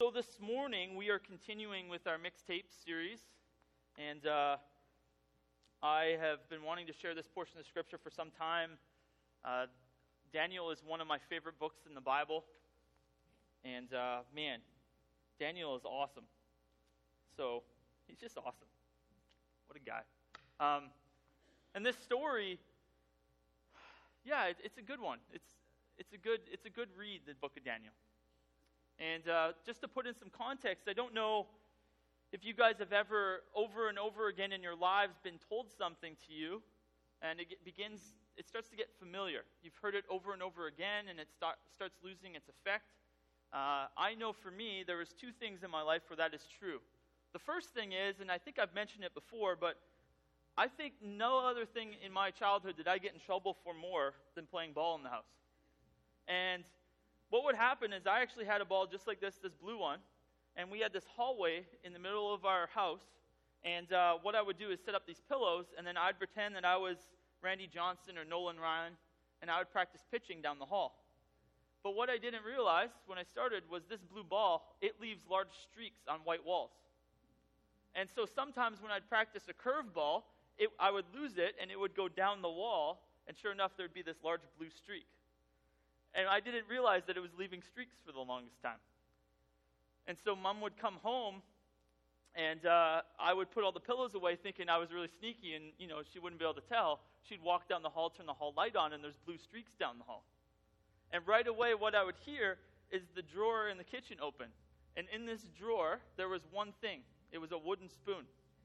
So this morning we are continuing with our mixtape series, and I have been wanting to share this portion of Scripture for some time. Daniel is one of my favorite books in the Bible, and man, Daniel is awesome. So he's just awesome. What a guy. And this story, yeah, it's a good one. It's a good read, the book of Daniel. And just to put in some context, I don't know if you guys have ever, over and over again in your lives, been told something to you, and it starts to get familiar. You've heard it over and over again, and it starts losing its effect. I know for me, there was two things in my life where that is true. The first thing is, and I think I've mentioned it before, but I think no other thing in my childhood did I get in trouble for more than playing ball in the house. And what would happen is I actually had a ball just like this blue one, and we had this hallway in the middle of our house, and what I would do is set up these pillows, and then I'd pretend that I was Randy Johnson or Nolan Ryan, and I would practice pitching down the hall. But what I didn't realize when I started was this blue ball, it leaves large streaks on white walls. And so sometimes when I'd practice a curveball, I would lose it, and it would go down the wall, and sure enough, there'd be this large blue streak. And I didn't realize that it was leaving streaks for the longest time. And so Mom would come home, and I would put all the pillows away thinking I was really sneaky, and she wouldn't be able to tell. She'd walk down the hall, turn the hall light on, and there's blue streaks down the hall. And right away what I would hear is the drawer in the kitchen open. And in this drawer, there was one thing. It was a wooden spoon.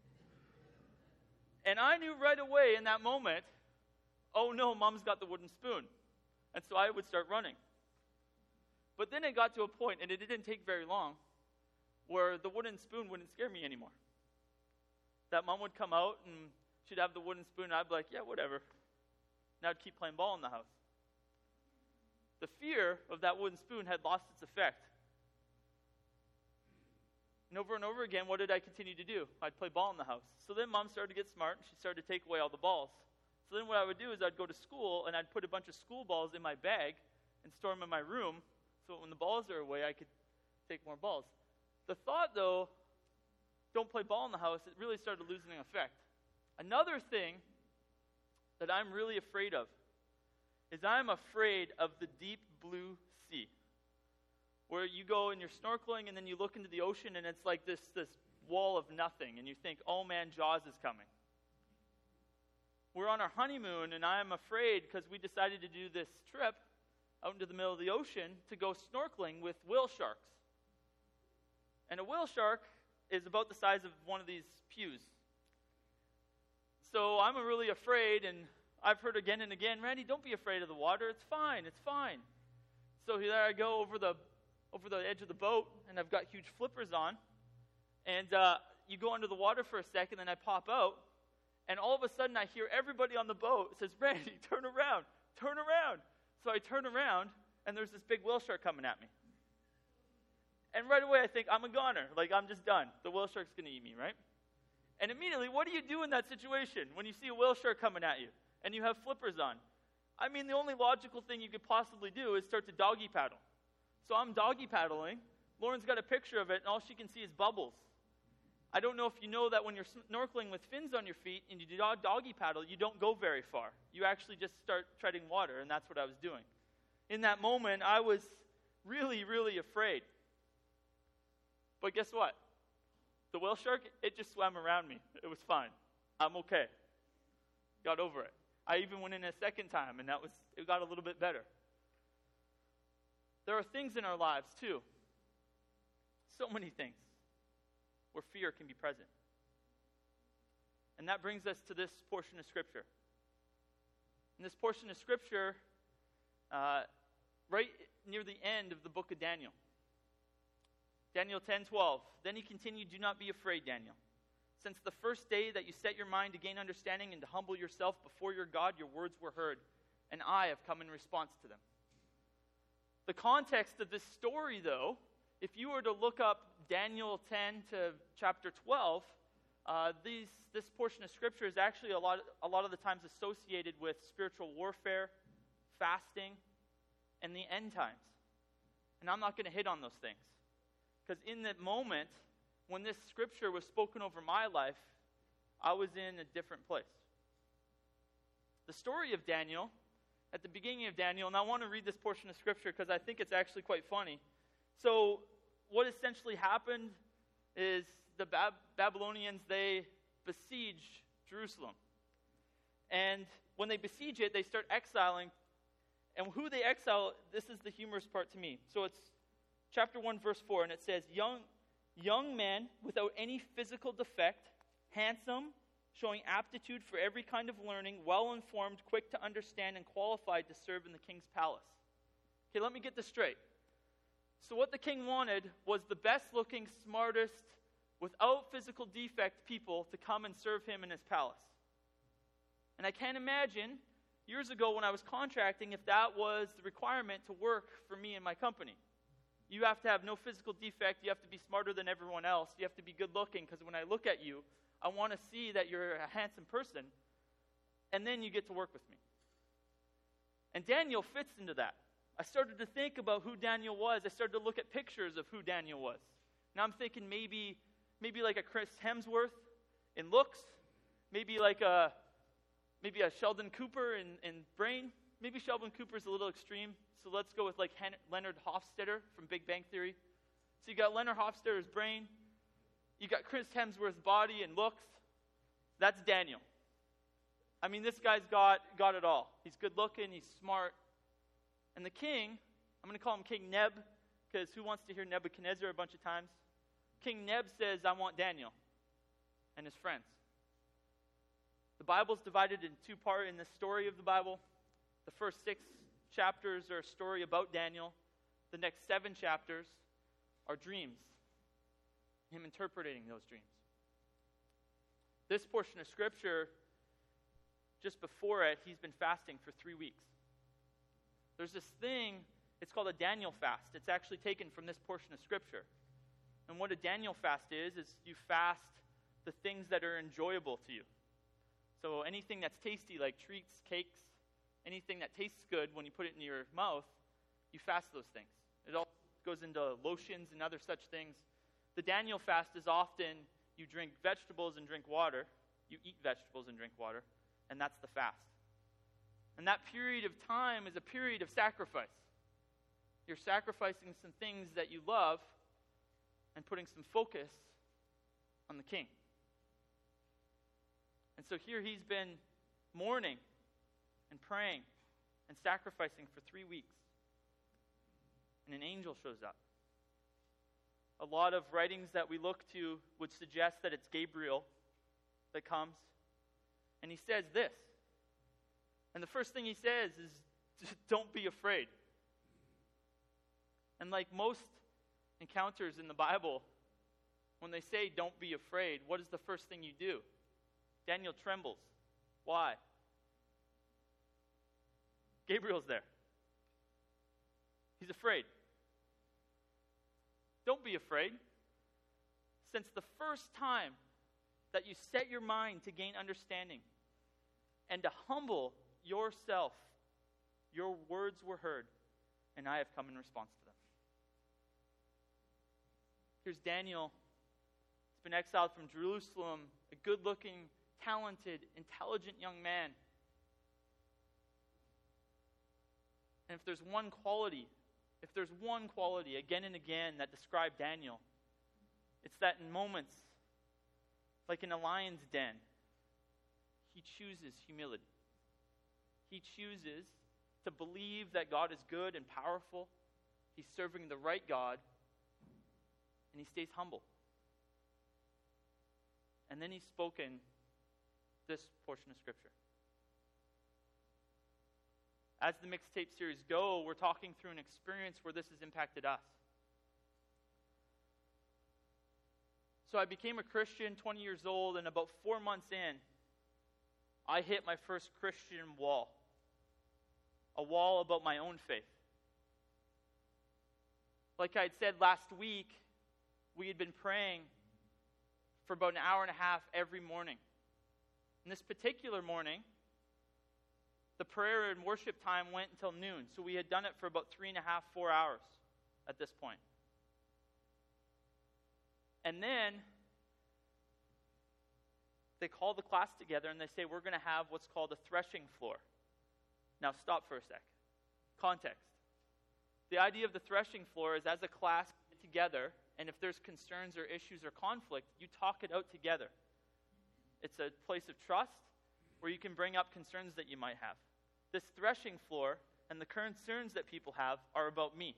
And I knew right away in that moment, oh no, Mom's got the wooden spoon. And so I would start running. But then it got to a point, and it didn't take very long, where the wooden spoon wouldn't scare me anymore. That Mom would come out, and she'd have the wooden spoon, and I'd be like, yeah, whatever. And I'd keep playing ball in the house. The fear of that wooden spoon had lost its effect. And over again, what did I continue to do? I'd play ball in the house. So then Mom started to get smart, and she started to take away all the balls. So then what I would do is I'd go to school, and I'd put a bunch of school balls in my bag and store them in my room, so when the balls are away, I could take more balls. The thought, though, don't play ball in the house, it really started losing effect. Another thing that I'm really afraid of is I'm afraid of the deep blue sea, where you go and you're snorkeling, and then you look into the ocean, and it's like this wall of nothing, and you think, oh man, Jaws is coming. We're on our honeymoon, and I'm afraid because we decided to do this trip out into the middle of the ocean to go snorkeling with whale sharks. And a whale shark is about the size of one of these pews. So I'm really afraid, and I've heard again and again, Randy, don't be afraid of the water. It's fine. So there I go over the edge of the boat, and I've got huge flippers on. And you go under the water for a second, and I pop out. And all of a sudden, I hear everybody on the boat says, Randy, turn around. So I turn around, and there's this big whale shark coming at me. And right away, I think, I'm a goner. I'm just done. The whale shark's going to eat me, right? And immediately, what do you do in that situation when you see a whale shark coming at you and you have flippers on? I mean, the only logical thing you could possibly do is start to doggy paddle. So I'm doggy paddling. Lauren's got a picture of it, and all she can see is bubbles. I don't know if you know that when you're snorkeling with fins on your feet and you do doggy paddle, you don't go very far. You actually just start treading water, and that's what I was doing. In that moment, I was really, really afraid. But guess what? The whale shark, it just swam around me. It was fine. I'm okay. Got over it. I even went in a second time, and it got a little bit better. There are things in our lives, too. So many things where fear can be present. And that brings us to this portion of Scripture. In this portion of Scripture, right near the end of the book of Daniel. Daniel 10:12. Then he continued, do not be afraid, Daniel. Since the first day that you set your mind to gain understanding and to humble yourself before your God, your words were heard, and I have come in response to them. The context of this story, though, if you were to look up Daniel 10 to chapter 12, this portion of Scripture is actually a lot of the times associated with spiritual warfare, fasting, and the end times. And I'm not going to hit on those things, Because in that moment, when this scripture was spoken over my life, I was in a different place. The story of Daniel, at the beginning of Daniel, and I want to read this portion of scripture because I think it's actually quite funny. So what essentially happened is the Babylonians, they besieged Jerusalem. And when they besiege it, they start exiling. And who they exile, this is the humorous part to me. So it's chapter 1, verse 4, and it says, young men without any physical defect, handsome, showing aptitude for every kind of learning, well-informed, quick to understand, and qualified to serve in the king's palace. Okay, let me get this straight. So what the king wanted was the best-looking, smartest, without physical defect people to come and serve him in his palace. And I can't imagine, years ago when I was contracting, if that was the requirement to work for me and my company. You have to have no physical defect. You have to be smarter than everyone else. You have to be good-looking, because when I look at you, I want to see that you're a handsome person, and then you get to work with me. And Daniel fits into that. I started to think about who Daniel was. I started to look at pictures of who Daniel was. Now I'm thinking maybe like a Chris Hemsworth in looks, maybe a Sheldon Cooper in brain. Maybe Sheldon Cooper's a little extreme, so let's go with like Leonard Hofstadter from Big Bang Theory. So you got Leonard Hofstadter's brain. You got Chris Hemsworth's body and looks. That's Daniel. I mean, this guy's got it all. He's good looking, he's smart. And the king, I'm going to call him King Neb, because who wants to hear Nebuchadnezzar a bunch of times? King Neb says, I want Daniel and his friends. The Bible's divided in two parts in the story of the Bible. The first 6 chapters are a story about Daniel. The next 7 chapters are dreams. Him interpreting those dreams. This portion of scripture, just before it, he's been fasting for 3 weeks. There's this thing, it's called a Daniel fast. It's actually taken from this portion of scripture. And what a Daniel fast is you fast the things that are enjoyable to you. So anything that's tasty, like treats, cakes, anything that tastes good when you put it in your mouth, you fast those things. It all goes into lotions and other such things. The Daniel fast is often you drink vegetables and drink water. You eat vegetables and drink water. And that's the fast. And that period of time is a period of sacrifice. You're sacrificing some things that you love and putting some focus on the king. And so here he's been mourning and praying and sacrificing for 3 weeks. And an angel shows up. A lot of writings that we look to would suggest that it's Gabriel that comes. And he says this. And the first thing he says is, don't be afraid. And like most encounters in the Bible, when they say don't be afraid, what is the first thing you do? Daniel trembles. Why? Gabriel's there. He's afraid. Don't be afraid. Since the first time that you set your mind to gain understanding and to humble yourself, your words were heard, and I have come in response to them. Here's Daniel. He's been exiled from Jerusalem, a good-looking, talented, intelligent young man. And if there's one quality again and again that described Daniel, it's that in moments, like in a lion's den, he chooses humility. He chooses to believe that God is good and powerful. He's serving the right God, and he stays humble. And then he's spoken this portion of Scripture. As the mixtape series go, we're talking through an experience where this has impacted us. So I became a Christian, 20 years old, and about 4 months in, I hit my first Christian wall. A wall about my own faith. Like I had said last week, we had been praying for about an hour and a half every morning. And this particular morning, the prayer and worship time went until noon. So we had done it for about 3.5, 4 hours at this point. And then they call the class together and they say, we're going to have what's called a threshing floor. Now stop for a sec. Context. The idea of the threshing floor is as a class get together, and if there's concerns or issues or conflict, you talk it out together. It's a place of trust where you can bring up concerns that you might have. This threshing floor and the concerns that people have are about me.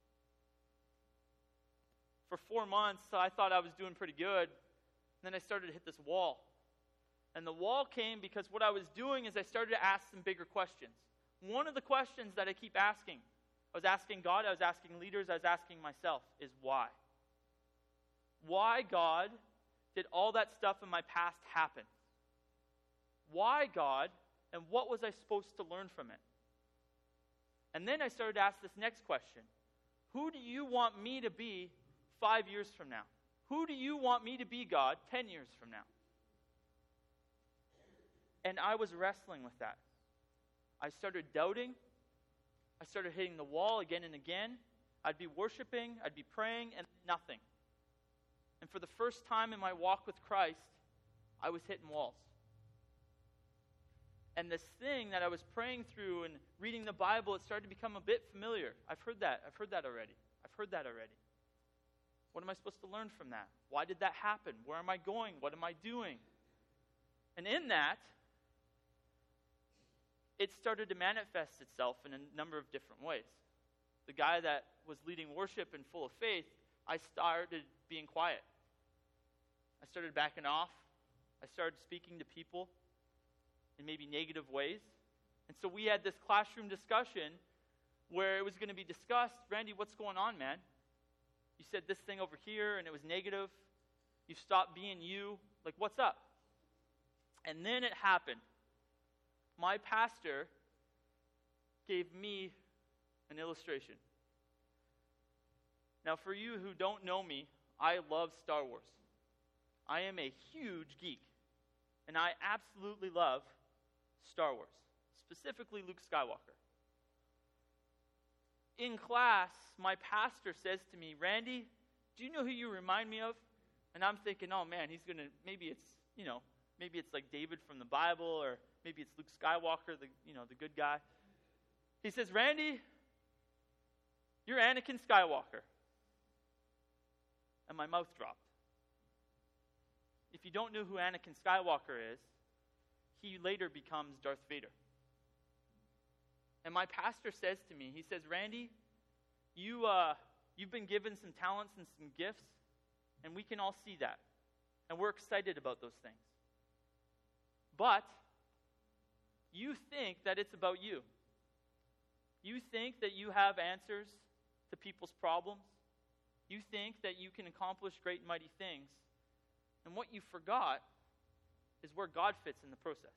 For 4 months, I thought I was doing pretty good. Then I started to hit this wall. And the wall came because what I was doing is I started to ask some bigger questions. One of the questions that I keep asking, I was asking God, I was asking leaders, I was asking myself, is why? Why, God, did all that stuff in my past happen? Why, God, and what was I supposed to learn from it? And then I started to ask this next question. Who do you want me to be 5 years from now? Who do you want me to be, God, 10 years from now? And I was wrestling with that. I started doubting. I started hitting the wall again and again. I'd be worshiping, I'd be praying, and nothing. And for the first time in my walk with Christ, I was hitting walls. And this thing that I was praying through and reading the Bible, it started to become a bit familiar. I've heard that already. What am I supposed to learn from that? Why did that happen? Where am I going? What am I doing? And in that, it started to manifest itself in a number of different ways. The guy that was leading worship and full of faith, I started being quiet. I started backing off. I started speaking to people in maybe negative ways. And so we had this classroom discussion where it was going to be discussed, Randy, what's going on, man? You said this thing over here and it was negative. You've stopped being you. Like, what's up? And then it happened. My pastor gave me an illustration. Now, for you who don't know me, I love Star Wars. I am a huge geek, and I absolutely love Star Wars, specifically Luke Skywalker. In class, my pastor says to me, Randy, do you know who you remind me of? And I'm thinking, oh man, maybe it's like David from the Bible, or maybe it's Luke Skywalker, the good guy. He says, Randy, you're Anakin Skywalker. And my mouth dropped. If you don't know who Anakin Skywalker is, he later becomes Darth Vader. And my pastor says to me, he says, Randy, you've been given some talents and some gifts, and we can all see that. And we're excited about those things. But you think that it's about you. You think that you have answers to people's problems. You think that you can accomplish great and mighty things. And what you forgot is where God fits in the process.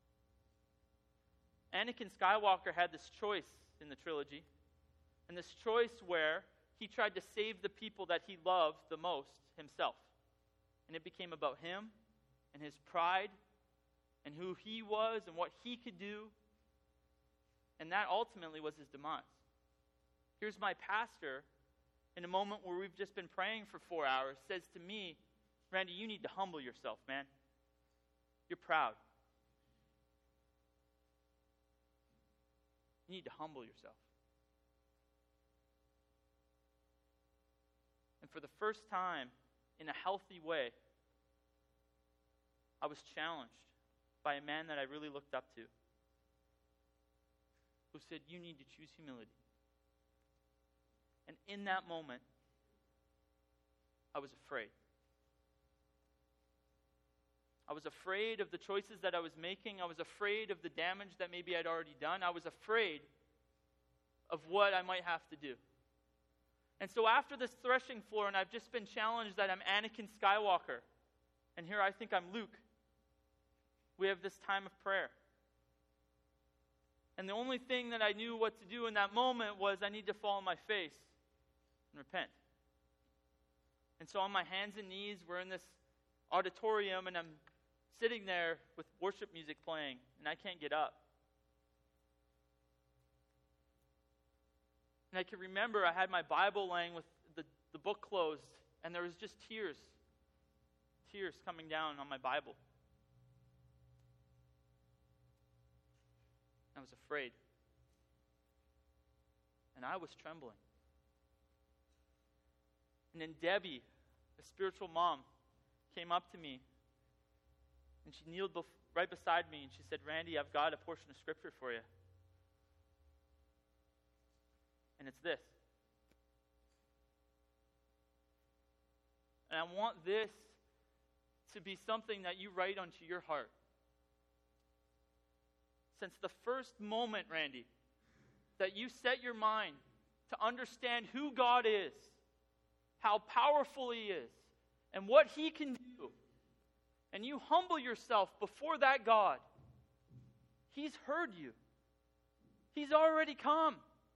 Anakin Skywalker had this choice in the trilogy, and this choice where he tried to save the people that he loved the most himself. And it became about him and his pride and who he was and what he could do. And that ultimately was his demise. Here's my pastor, in a moment where we've just been praying for 4 hours, says to me, Randy, you need to humble yourself, man. You're proud. You need to humble yourself. And for the first time, in a healthy way, I was challenged by a man that I really looked up to, who said, you need to choose humility. And in that moment, I was afraid. I was afraid of the choices that I was making. I was afraid of the damage that maybe I'd already done. I was afraid of what I might have to do. And so after this threshing floor, and I've just been challenged that I'm Anakin Skywalker, and here I think I'm Luke, we have this time of prayer. And the only thing that I knew what to do in that moment was I need to fall on my face and repent. And so on my hands and knees, we're in this auditorium, and I'm sitting there with worship music playing, and I can't get up. And I can remember I had my Bible laying with the book closed And there was just tears coming down on my Bible. I was afraid. And I was trembling. And then Debbie, a spiritual mom, came up to me. And she kneeled right beside me and she said, "Randy, I've got a portion of Scripture for you. And it's this. And I want this to be something that you write onto your heart. Since the first moment, Randy, that you set your mind to understand who God is, how powerful He is, and what He can do, and you humble yourself before that God, He's heard you. He's already come.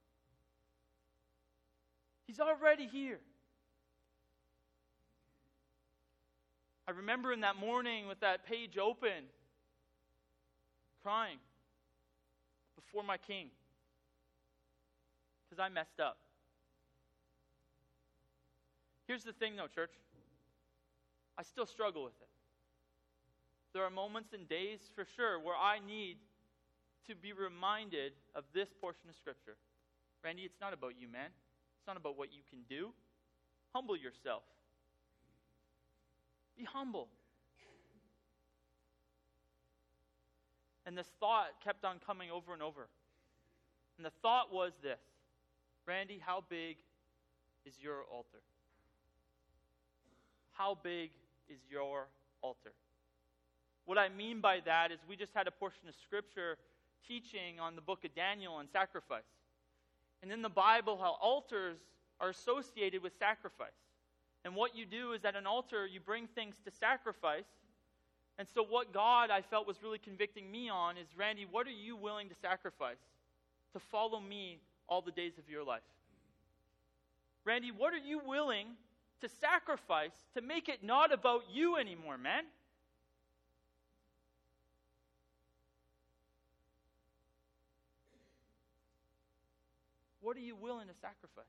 He's already here. I remember in that morning with that page open, crying before my King, because I messed up. Here's the thing though, church. I still struggle with it. There are moments and days for sure where I need to be reminded of this portion of Scripture. Randy, it's not about you, man. It's not about what you can do. Humble yourself. Be humble. And this thought kept on coming over and over. And the thought was this: Randy, how big is your altar? How big is your altar? What I mean by that is we just had a portion of Scripture teaching on the book of Daniel and sacrifice. And in the Bible, how altars are associated with sacrifice. And what you do is at an altar, you bring things to sacrifice. And so what God, I felt, was really convicting me on is, Randy, what are you willing to sacrifice to follow me all the days of your life? Randy, what are you willing to sacrifice to make it not about you anymore, man? What are you willing to sacrifice?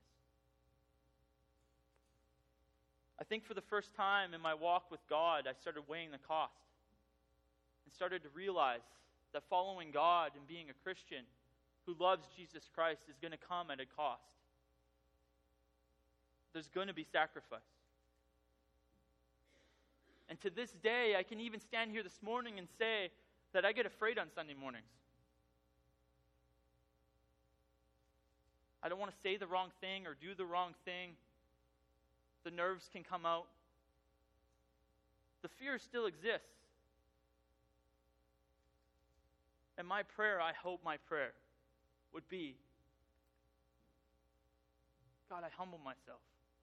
I think for the first time in my walk with God, I started weighing the cost and started to realize that following God and being a Christian who loves Jesus Christ is going to come at a cost. There's going to be sacrifice. And to this day, I can even stand here this morning and say that I get afraid on Sunday mornings. I don't want to say the wrong thing or do the wrong thing. The nerves can come out. The fear still exists. And my prayer, I hope my prayer would be, God, I humble myself.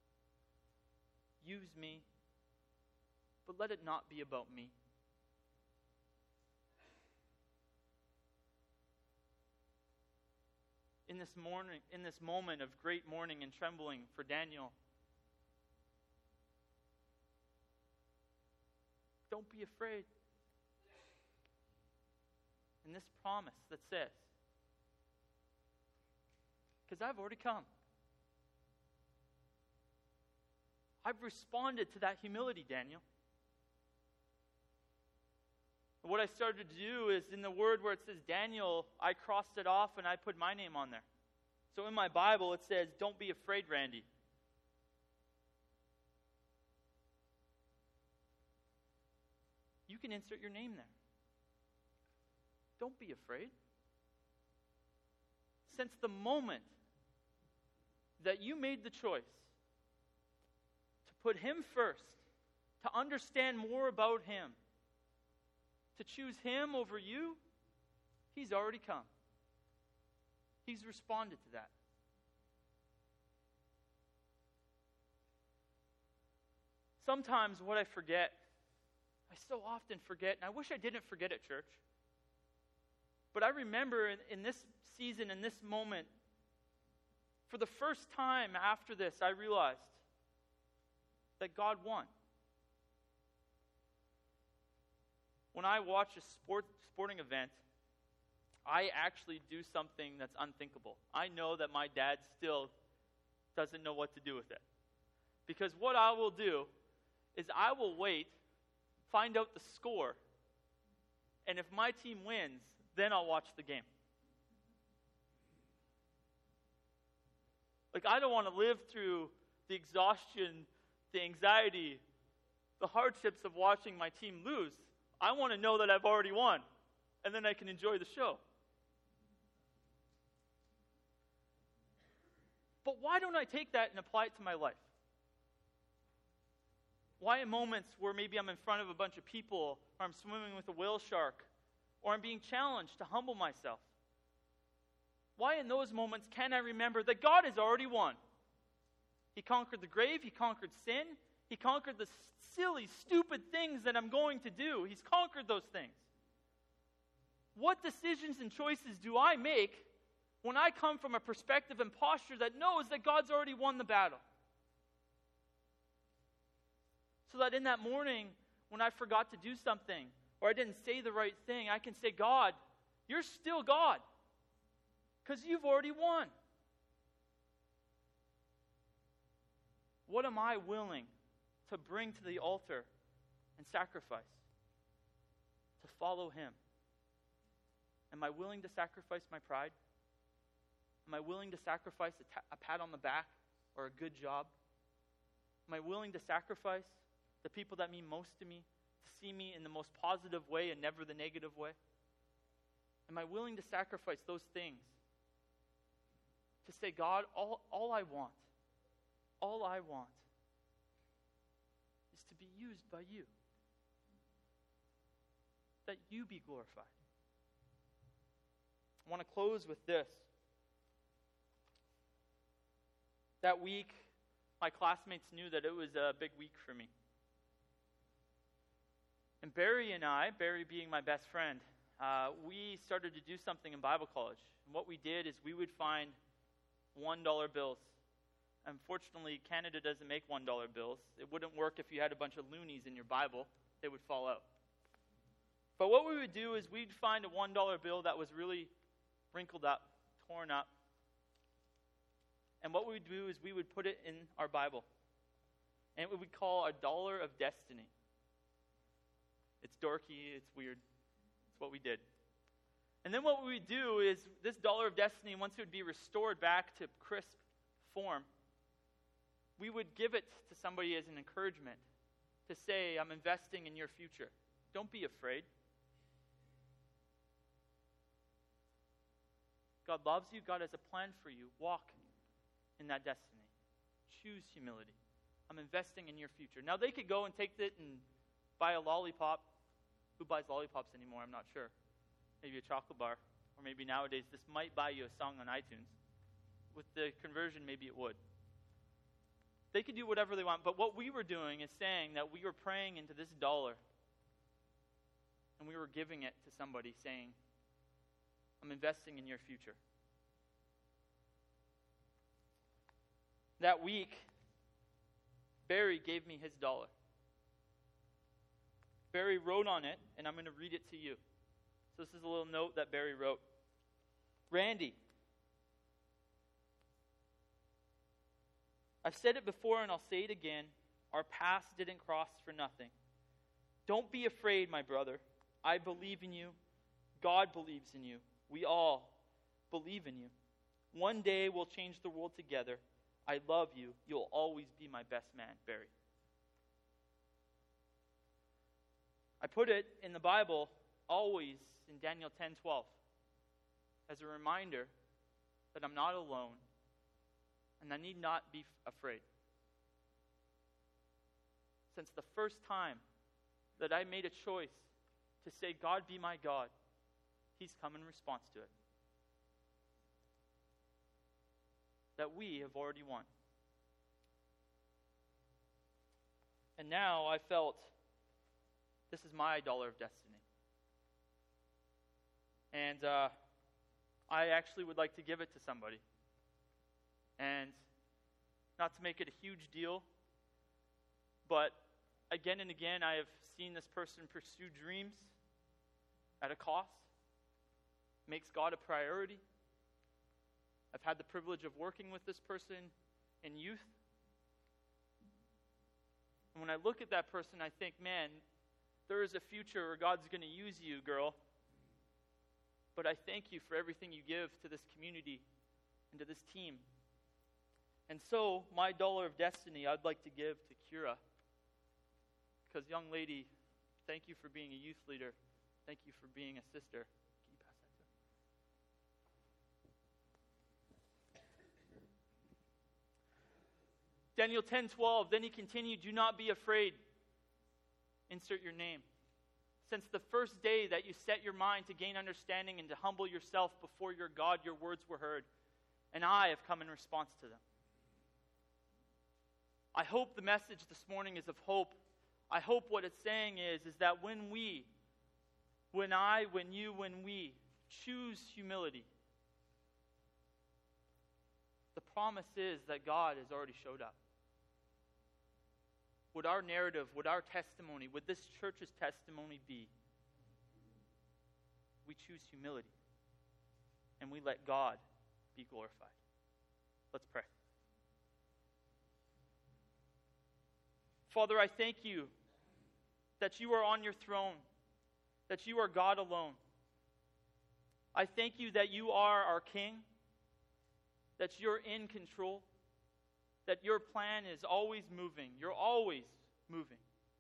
Use me, but let it not be about me. In this moment of great mourning and trembling for Daniel, don't be afraid. And this promise that says, because I've already come. I've responded to that humility, Daniel. What I started to do is in the word where it says Daniel, I crossed it off and I put my name on there. So in my Bible it says, don't be afraid, Randy. You can insert your name there. Don't be afraid. Since the moment that you made the choice to put Him first, to understand more about Him, to choose Him over you, He's already come. He's responded to that. Sometimes what I forget, I so often forget, and I wish I didn't forget it, church. But I remember in this season, in this moment, for the first time after this, I realized that God won. When I watch a sporting event, I actually do something that's unthinkable. I know that my dad still doesn't know what to do with it. Because what I will do is I will wait, find out the score, and if my team wins, then I'll watch the game. Like, I don't want to live through the exhaustion, the anxiety, the hardships of watching my team lose. I want to know that I've already won, and then I can enjoy the show. But why don't I take that and apply it to my life? Why in moments where maybe I'm in front of a bunch of people, or I'm swimming with a whale shark, or I'm being challenged to humble myself? Why in those moments can I remember that God has already won? He conquered the grave, He conquered sin, He conquered the silly, stupid things that I'm going to do. He's conquered those things. What decisions and choices do I make when I come from a perspective and posture that knows that God's already won the battle? So that in that morning, when I forgot to do something, or I didn't say the right thing, I can say, God, you're still God, because you've already won. What am I willing to bring to the altar and sacrifice? To follow Him. Am I willing to sacrifice my pride? Am I willing to sacrifice a pat on the back or a good job? Am I willing to sacrifice the people that mean most to me to see me in the most positive way and never the negative way? Am I willing to sacrifice those things to say, God, all I want is to be used by you, that you be glorified? I want to close with this. That week, my classmates knew that it was a big week for me. And Barry and I, Barry being my best friend, we started to do something in Bible college. And what we did is we would find $1 bills. Unfortunately, Canada doesn't make $1 bills. It wouldn't work if you had a bunch of loonies in your Bible. They would fall out. But what we would do is we'd find a $1 bill that was really wrinkled up, torn up. And what we would do is we would put it in our Bible. And it would call a dollar of destiny. It's dorky, it's weird. It's what we did. And then what we would do is this dollar of destiny, once it would be restored back to crisp form, we would give it to somebody as an encouragement to say, I'm investing in your future. Don't be afraid. God loves you. God has a plan for you. Walk in that destiny. Choose humility. I'm investing in your future. Now, they could go and take it and buy a lollipop. Who buys lollipops anymore? I'm not sure. Maybe a chocolate bar. Or maybe nowadays this might buy you a song on iTunes. With the conversion, maybe it would. They could do whatever they want. But what we were doing is saying that we were praying into this dollar. And we were giving it to somebody saying, I'm investing in your future. That week, Barry gave me his dollar. Barry wrote on it, and I'm going to read it to you. So this is a little note that Barry wrote. Randy, I've said it before and I'll say it again. Our paths didn't cross for nothing. Don't be afraid, my brother. I believe in you. God believes in you. We all believe in you. One day we'll change the world together. I love you. You'll always be my best man, Barry. I put it in the Bible always in Daniel 10:12 as a reminder that I'm not alone and I need not be afraid. Since the first time that I made a choice to say, God be my God, He's come in response to it. That we have already won. And now I felt this is my dollar of destiny. And I actually would like to give it to somebody. And not to make it a huge deal, but again and again I have seen this person pursue dreams at a cost. Makes God a priority. I've had the privilege of working with this person in youth. And when I look at that person, I think, man, there is a future where God's going to use you, girl. But I thank you for everything you give to this community and to this team. And so, my dollar of destiny I'd like to give to Kira. Because, young lady, thank you for being a youth leader. Thank you for being a sister. Can you pass that to her? Daniel 10:12, then he continued, do not be afraid. Insert your name. Since the first day that you set your mind to gain understanding and to humble yourself before your God, your words were heard, and I have come in response to them. I hope the message this morning is of hope. I hope what it's saying is that when we choose humility, the promise is that God has already showed up. Would our narrative, would our testimony, would this church's testimony be, we choose humility and we let God be glorified. Let's pray. Father, I thank you that you are on your throne, that you are God alone. I thank you that you are our King, that you're in control, that your plan is always moving. You're always moving.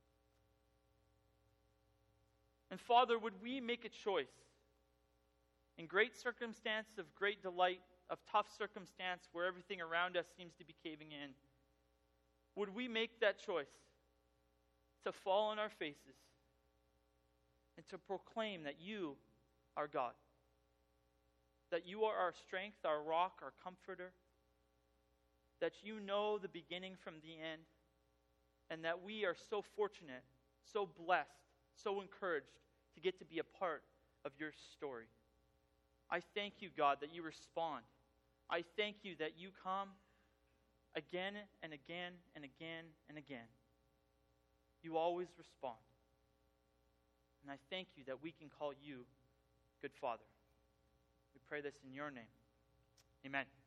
And Father, would we make a choice in great circumstance of great delight, of tough circumstance where everything around us seems to be caving in? Would we make that choice to fall on our faces and to proclaim that you are God, that you are our strength, our rock, our comforter, that you know the beginning from the end, and that we are so fortunate, so blessed, so encouraged to get to be a part of your story. I thank you, God, that you respond. I thank you that you come again and again and again and again. You always respond. And I thank you that we can call you good Father. We pray this in your name. Amen.